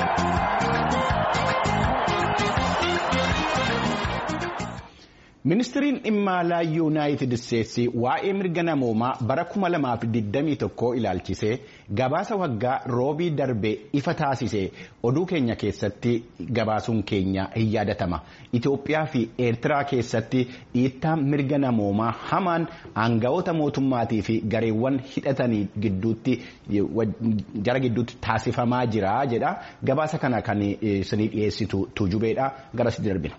Ministiriin dhimma alaa Yuunaayitid Isteetsi waa'ee mirga namoomaa bara 2021 ilaalchisee gabaasa waggaa roobii darbe ifa taasise oduu keenya keessatti gabaasuun keenya hin yaadatama. Itoophiyaa fi Eertiraa keessatti dhiittaan mirga namoomaa hamaan aangawoota mootummaatii fi gareewwan hidhatanii jara gidduutti taasifamaa jira jedha. Gabaasa kana kan isinii dhiyeessitu Tuujubeedha. Garasitti darbina.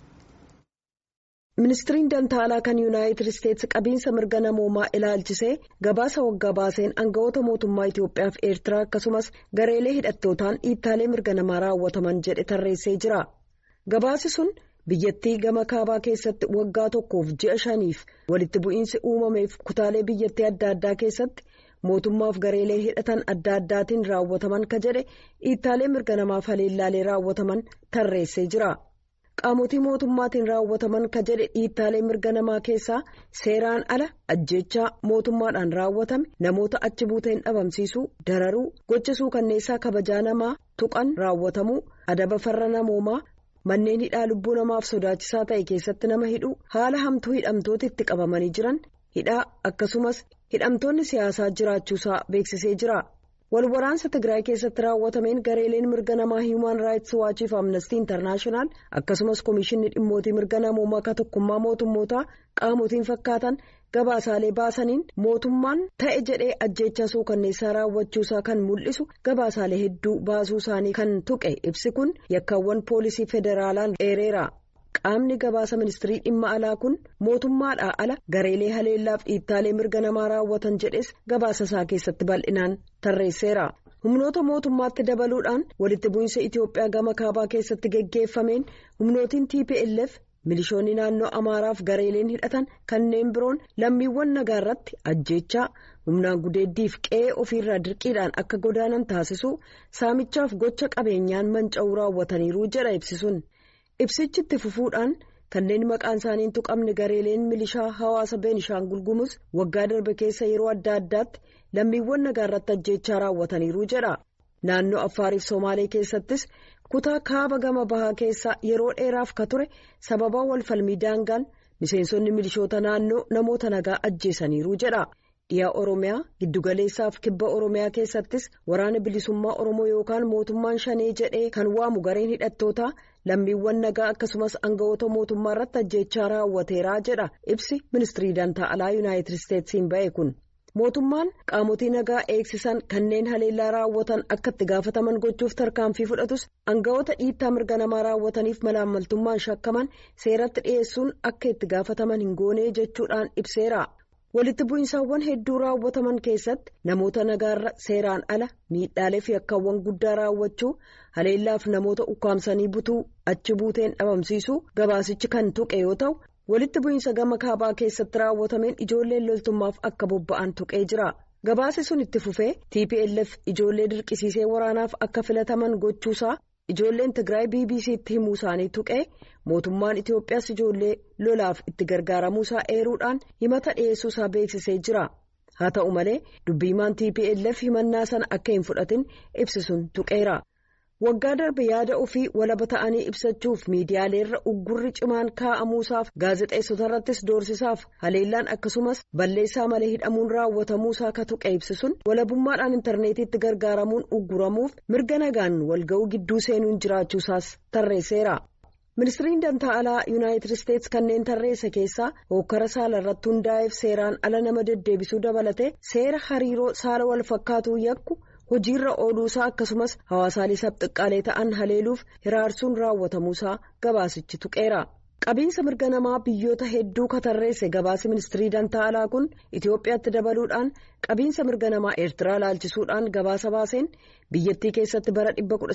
Ministiriin Dantaalaa kan Yuunaayitid Isteetsi qabiinsa mirga namoomaa ilaalchisee gabaasa waggaa baaseen aangawoota mootummaa Itoophiyaa fi Eertiraa akkasumas gareelee hidhattootaan dhiittaalee mirga namaa raawwataman jedhe tarreessee jira. Gabaasi sun biyyattii gama kaabaa keessatti waggaa tokkoof ji'a 5 walitti bu'iinsi uumameef kutaalee biyyattii adda addaa keessatti mootummaaf gareelee hidhatan adda addaatiin raawwataman ka jedhe dhiittaalee mirga namaaf haleellaalee raawwataman tarreessee jira. Qaamotii mootummaatiin raawwataman ka jedhe dhiittaalee mirga namaa keessaa seeraan ala ajjechaa mootummaadhaan raawwatame namoota achi buuteen dhabamsiisuu dararuu gochisuu kanneessaa kabajaa namaa tuqan raawwatamuu adaba farra namoomaa manneen hidhaa lubbuu namaaf sodaachisaa ta'e keessatti nama hidhuu haala hamtuu hidhamtooti itti qabamanii jiran hidhaa akkasumas hidhamtoonni siyaasaa jiraachuusaa beeksisee jira. Walwaraansa Tigraay keessatti raawwatameen gareeleen mirga namaa Human Rights Watch fi Amnesty International akkasumas Komishinni Dhimmootii Mirga Namoomaa ka tokkummaa mootummootaa qaamotiin fakkaatan gabaasaalee baasaniin mootummaan ta'e jedhee ajjeechaa suukanneessaa raawwachuusaa kan mul'isu gabaasaalee hedduu baasuu isaanii kan tuqe ibsi kun yakkaawwan poolisii federaalaan dheereera. Qaamni gabaasa ministirii dhimma alaa kun mootummaadhaa ala gareelee haleellaaf dhiittaalee mirga namaa raawwatan jedhes gabaasa isaa keessatti bal'inaan tarreesseera. Humnoota mootummaatti dabaluudhaan walitti bu'iinsa Itoophiyaa gama kaabaa keessatti geggeeffameen humnootiin TPLF milishoonni naannoo Amaaraaf gareeleen hidhatan kanneen biroon lammiiwwan nagaa irratti ajjeechaa humnaan gudeeddiif qe'ee ofiirraa dirqiidhaan akka godaanan taasisuu saamichaaf gocha qabeenyaan manca'uu raawwataniiru jedha ibsisuun. Ibsichi itti fufuudhaan kanneen maqaan isaanii hin tuqamne gareeleen milishaa hawaasa Beenishaangul Gumuz waggaa darbe keessa yeroo adda addaatti lammiiwwan nagaa irratti ajjeechaa raawwataniiru jedha. Naannoo Affaariif Somaalee keessattis kutaa kaaba gama bahaa keessa yeroo dheeraaf ka ture sababa walfalmii daangaan miseensonni milishoota naannoo namoota nagaa ajjeesaniiru jedha. Dhiyaa Oromiyaa giddugaleessaaf kibba Oromiyaa keessattis waraana bilisummaa Oromoo yookaan mootummaan shanee jedhee kan waamu gareen hidhattootaa lammiiwwan nagaa akkasumas aangawoota mootummaa irratti ajjeechaa raawwateeraa jedha ibsi ministirii dantaa alaa Yuunaayitid Isteetsiin ba'e kun. Mootummaan qaamotii nagaa eegsisan kanneen haleellaa raawwatan akka itti gaafataman gochuuf tarkaanfii fudhatus aangawoota dhiittaa mirga namaa raawwataniif malaammaltummaan shakkaman seeratti dhiyeessuun akka itti gaafataman hin goonee jechuudhaan ibseera. Walitti bu'iinsaawwan hedduu raawwataman keessatti namoota nagaarra seeraan ala miidhaalee fi yakkaawwan guddaa raawwachuu haleellaaf namoota ukkaamsanii butuu achi buuteen dhabamsiisuu gabaasichi kan tuqe yoo ta'u walitti bu'iinsa gama kaabaa keessatti raawwatameen ijoolleen loltummaaf akka bobba'an tuqee jira. Gabaasi sun itti fufee TPLF ijoollee dirqisiisee waraanaaf akka filataman gochuusaa ijoolleen Tigraay BBC'tti himuu isaanii tuqee mootummaan Itoophiyaas ijoollee lolaaf itti gargaaramuusaa eeruudhaan himata dhiyeessuusaa beeksisee jira. Haa ta'u malee dubbiimaan TPLF himannaa sana akka hin fudhatin ibsisuun tuqeera. Waggaa darbe yaada ofii walaba ta'anii ibsachuuf miidiyaaleerra uggurri cimaan kaa'amuusaaf gaazexeessota irrattis doorsisaaf haleellaan akkasumas balleessaa malee hidhamuun raawwatamuusaa ka tuqe ibsisuun walabummaadhaan intarneetiitti gargaaramuun ugguramuuf mirga nagaan walga'uu gidduu seenuun jiraachuusaas tarreesseera. Ministiriin dantaa alaa Yuunaayitid Isteetsi kanneen tarreesse keessaa hokkara saala irratti hundaa'eef seeraan ala nama deddeebisuu dabalatee seera hariiroo saala wal fakkaatuu yakku hojiirra ooluusaa akkasumas hawaasaalee sabxiqqaalee ta'an haleeluuf hiraarsuun raawwatamuusaa gabaasichi tuqeera. Qabiinsa mirga namaa biyyoota hedduu katarreesse gabaasi ministirii dantaa alaa kun Itoophiyaatti dabaluudhaan qabiinsa mirga namaa Eertiraa laalchisuudhaan gabaasa baaseen biyyattii keessatti bara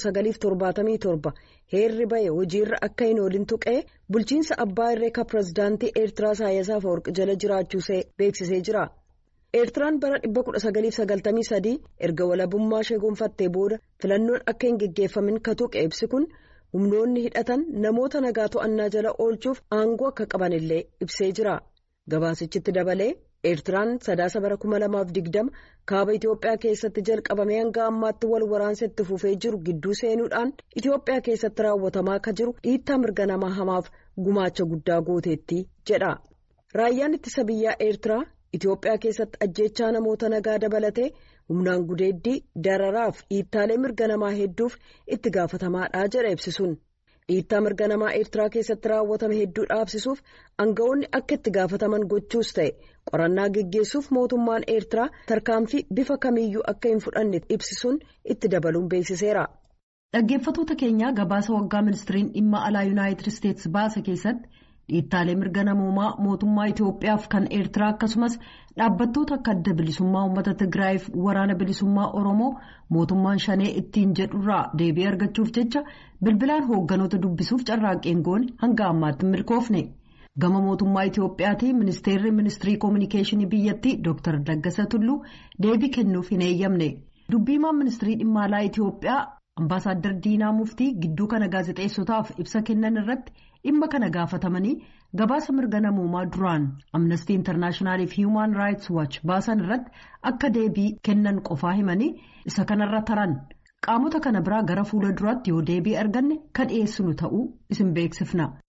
1977 heerri ba'e hojiirra akka hin oolin tuqee bulchiinsa abbaa irree ka pirezidaantii Eertiraa Isaayyaas Afeworqi jala jiraachuusee beeksisee jira. Eertiraan bara 1993 erga walabummaa ishee gonfattee booda filannoon akka hin geggeeffamin ka tuqe ibsi kun humnoonni hidhatan namoota nagaa to'annaa jala oolchuuf aangoo akka qaban illee ibsee jira. Gabaasichitti dabalee Eertiraan sadaasa bara 2020 kaaba Itoophiyaa keessatti jalqabamee hanga ammaatti wal waraansa itti fufee jiru gidduu seenuudhaan Itoophiyaa keessatti raawwatamaa akka jiru dhiittaa mirga namaa hamaaf gumaacha guddaa gooteetti jedha. Raayyaan ittisa biyyaa Eertiraa Itoophiyaa keessatti ajjeechaa namoota nagaa dabalatee humnaan gudeeddii dararaaf dhiittaalee mirga namaa hedduuf itti gaafatamaadha jedha ibsisuun. Dhiittaa mirga namaa Eertiraa keessatti raawwatame hedduu dhaabsisuuf aangawoonni akka itti gaafataman gochuus ta'e qorannaa geggeessuuf mootummaan Eertiraa tarkaanfii bifa kamiiyyuu akka hin fudhanne ibsisuun itti dabaluun beeksiseera. Dhaggeeffattoota keenya gabaasa waggaa ministiriin dhimma alaa Yuunaayitid Isteetsi baase keessatti dhiittaalee mirga namoomaa mootummaa Itoophiyaaf kan Eertiraa akkasumas dhaabbattoota akka adda bilisummaa uummata Tigraayiif waraana bilisummaa Oromoo mootummaan shanee ittiin jedhurraa deebii argachuuf jecha bilbilaan hoogganoota dubbisuuf carraaqqeen goone hanga ammaatti hin milkoofne. Gama mootummaa Itoophiyaatii ministirii koominikeeshinii biyyattii Dr. Daggasa Tulluu deebii kennuuf hin eeyyamne. Dubbiimaan ministirii dhimma alaa Itoophiyaa Ambaasaadder Diinaa Muftii gidduu kana gaazexeessotaaf ibsa kennan irratti dhimma kana gaafatamanii gabaasa mirga namoomaa duraan Amnesty International fi Human Rights Watch baasan irratti akka deebii kennan qofaa himanii isa kanarra taran qaamota kana biraa gara fuula duraatti yoo deebii arganne kan dhiyeessinu ta'uu isin beeksifna.